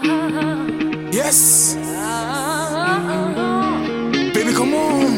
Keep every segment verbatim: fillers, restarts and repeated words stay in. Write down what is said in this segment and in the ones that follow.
Yes. Baby, come on.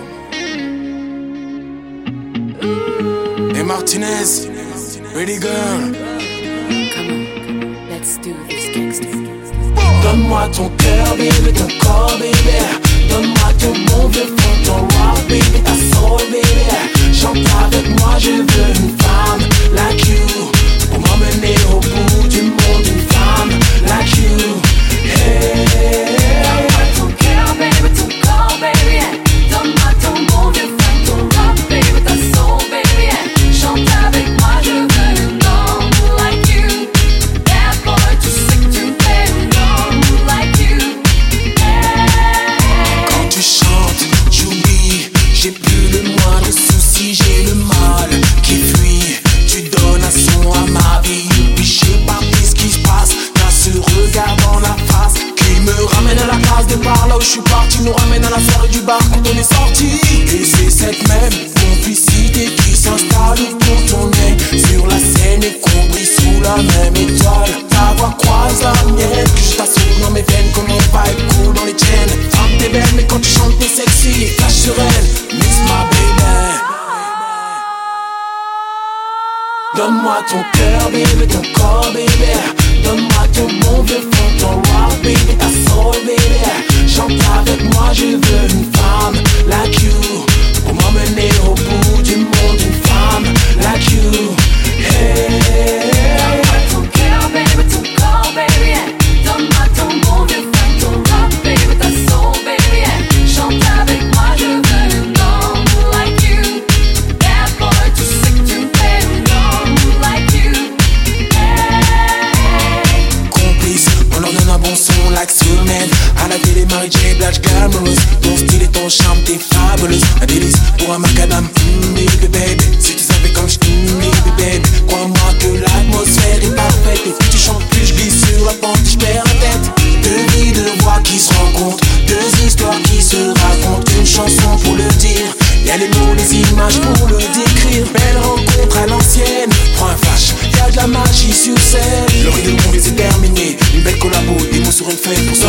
Hey Martinez, ready girl. Come on, let's do this gangster. Donne-moi ton cœur, baby, ton corps, baby. Donne-moi ton bon vieux fond, ton rock, baby, ta soul, baby. Chante avec moi, je veux une femme like you, pour m'emmener au bout du monde, une femme like you. Hey. Donne-moi ton cœur, baby, ton corps, baby. Donne-moi ton bon vieux fond, ton rock, baby, ta soul, baby. Chante avec moi, je veux une homme like you. Bad boy, tu sais que tu me fais une homme like you. Hey. Quand tu chantes, j'oublie, j'ai plus le moindre souci, j'ai le mal qui fuit. Tu donnes un son à ma vie, puis je sais pas ce qui se passe. T'as ce regard dans la face qui me ramène à la case de par là où je suis parti, nous ramène à la soirée du bar quand on est sorti. Et c'est cette même complicité qui s'installe autour ton nez sur la scène et qu'on brille sous la même étoile. Ta voix croise la mienne, que je t'assure dans mes veines comme on vibe cool dans les tiennes. Femme t'es belle mais quand tu chantes t'es sexy, flash sur elle, miss my baby. Donne-moi ton cœur, baby, ton corps, baby. Donne-moi ton bon vieux fond, ton rock, baby, ta soul, baby. Chante avec moi, je veux une femme like you, pour m'emmener au bout du monde, une femme like you. Hey. Donne-moi ton cœur, baby, ton corps, baby. Donne-moi ton bon vieux fond, ton rock, baby, ta soul, baby. Chante avec moi, je veux une homme like you. Bad boy, tu sais que tu me fais une homme like you. Hey. Complice, on leur donne un bon son like Superman. À la télé, Mary J. Blige glamorous. Ton style et ton charme, t'es fabuleuse. Un délice pour un macadam, mm, baby, baby. Si tu savais comme je mm, baby, baby. Crois-moi que l'atmosphère est parfaite. Et plus tu chantes, plus je glisse sur la pente, je perds la tête. Deux vies, deux voix qui se rencontrent, deux histoires qui se racontent. Une chanson pour le dire, y'a les mots, les images pour le décrire. Belle rencontre à l'ancienne, prends un flash, y'a de la magie sur scène. Le rideau est terminé, une belle collabo, des mots sur une feuille pour